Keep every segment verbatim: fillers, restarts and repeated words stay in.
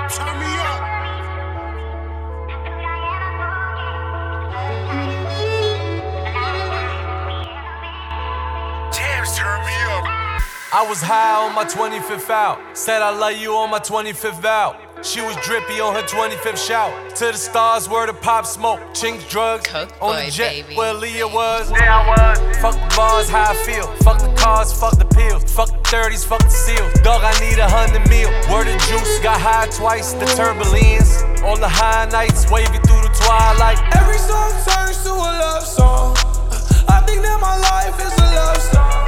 Turn me up. Jams turn me up. I was high on my twenty-fifth out. Said I love you on my twenty-fifth vow. She was drippy on her twenty-fifth shout. To the stars where the pop smoke. Chinks drugs Coke on boy, the jet baby. where Leah Baby. was. There I was. Fuck the bars, how I feel. Fuck the cars, fuck the pills. Fuck the thirties, fuck the seals. Dog, I need a hundred mil. Word of juice, got high twice. The turbulence. All the high nights, wavy through the twilight. Every song turns to a love song. I think that my life is a love song.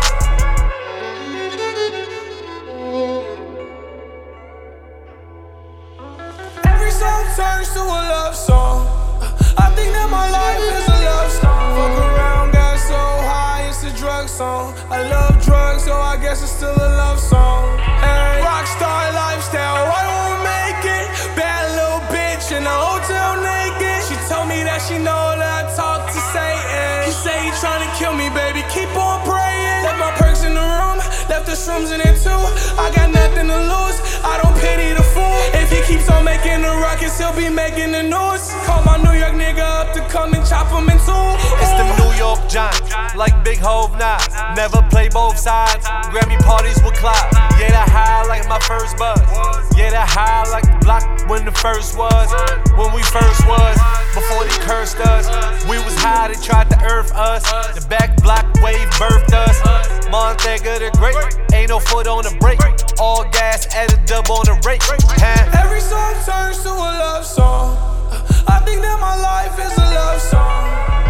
Every song turns to a love song. I think that my life is a love song. Fuck around, got so high, it's a drug song. I love drugs, so I guess it's still a love song. Hey, rockstar lifestyle, I won't make it. Bad little bitch in a hotel naked. She told me that she know that I talk to Satan. He say he tryna kill me, baby, keep on praying. Left my perks in the room, left the shrooms in it too. I got nothing to lose, I don't pity the fool. If he keeps on making the ruckus, he'll be making the news. Call my New York nigga up to come and chop him in two. It's the New York Giants, like Big Hove Nas. Never play both sides. Grammy parties with Clyde. Yeah, that high like my first buzz. Yeah, that high like the block when the first was. When we first was, before they cursed us. We was high, they tried to earth us. The back block wave birthed us. Montega the Great, ain't no foot on the brake. All gas, add a dub on the rate. Huh? Every song turns to a love song. I think that my life is a love song.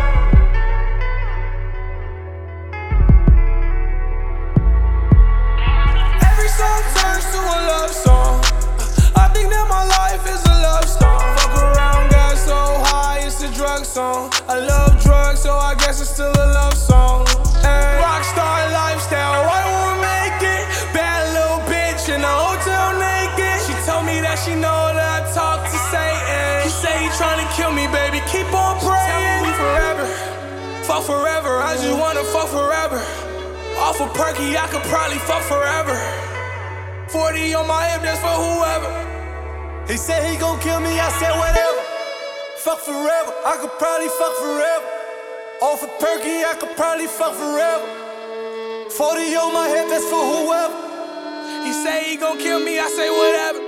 Every song turns to a love song. I think that my life is a love song. Fuck around, got so high, it's a drug song. I love drugs, so I guess it's still a love song. Hey, rockstar lifestyle, I won't make it. Bad little bitch in a hotel naked. She told me that she know that I talk to Satan. He say he tryna kill me, baby, keep on praying. We forever, fuck forever, I just wanna fuck forever. Off a perky, I could probably fuck forever. forty on my hip, that's for whoever. He said he gon' kill me, I said whatever. Fuck forever, I could probably fuck forever. Off a perky, I could probably fuck forever. forty on my head, that's for whoever. He say he gon' kill me, I say whatever.